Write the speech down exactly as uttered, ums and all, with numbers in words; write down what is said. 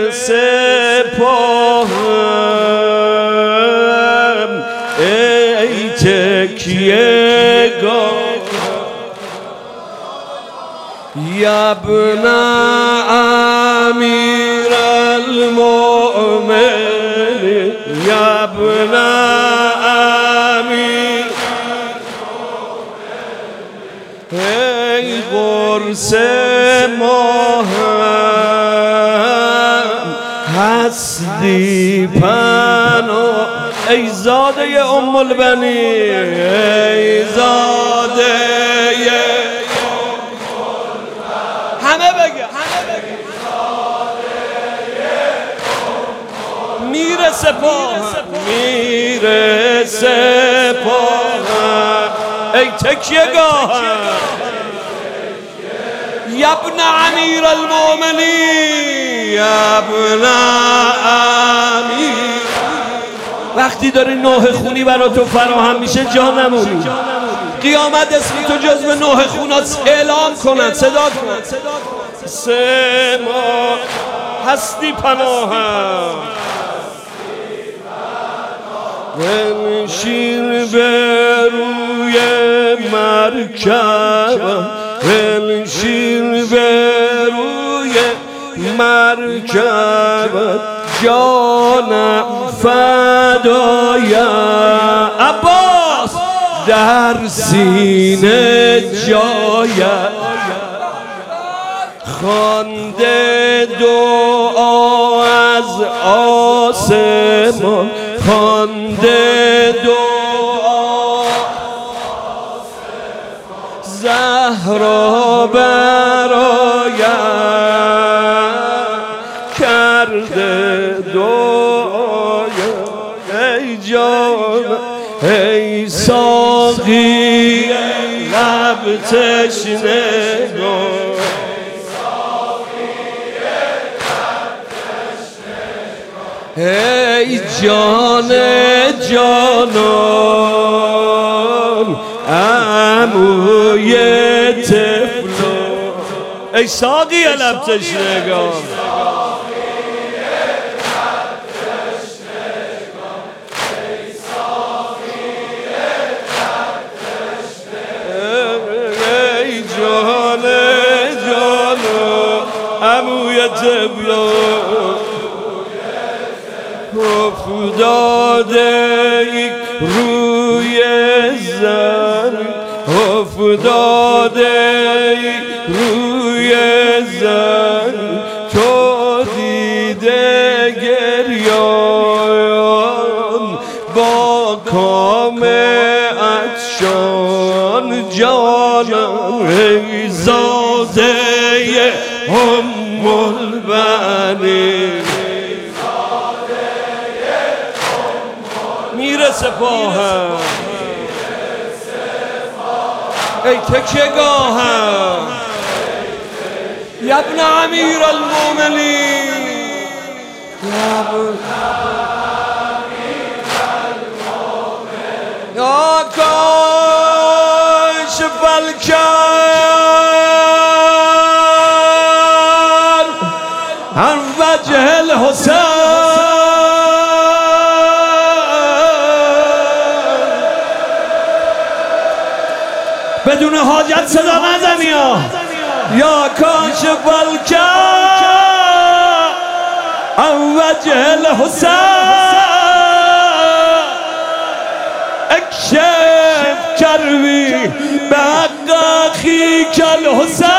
سپاهم ای تکیه گاه یا ابن امیر المؤمنین یا ابن امیر ای قرص ماهم هستی پناه ای زاده ام البنین ای زاده همه بگه میره سپاه میره سپاه ای تکیه گاه یا ابن امیر المؤمنین یا ابن امیر وقتی داری نوح خونی برا تو فراهم میشه جا نمونی قیامت اسم تو جزو نوح خونات اعلام کنند صدا کنند سه ما هستی پناهم بنشین به روی مرکبم بنشین به روی مرکبم جانم فدای عباس در سینه جایت خوانده دعا از آسمان خوانده دعا زهرا برایم کرده دعای ای جان ای ساقی لب تشنگان ای جان جانان عموی طفلان ای ساقی لب تشنگان ای جان جانان عموی طفلان افتاده روی زمین افتاده روی زمین تو دیده گریان با کام عطشان جانم ای زاده ام البنین میره سپاهم ای تکیه گاهم یا ابن امیر المؤمنین یا کاشف الکرب عن وجه الحسین بدون حاجت صدا نزنی یا کاشف الکرب عن وجه الحسین اکشف کروی به حق اخیک الحسین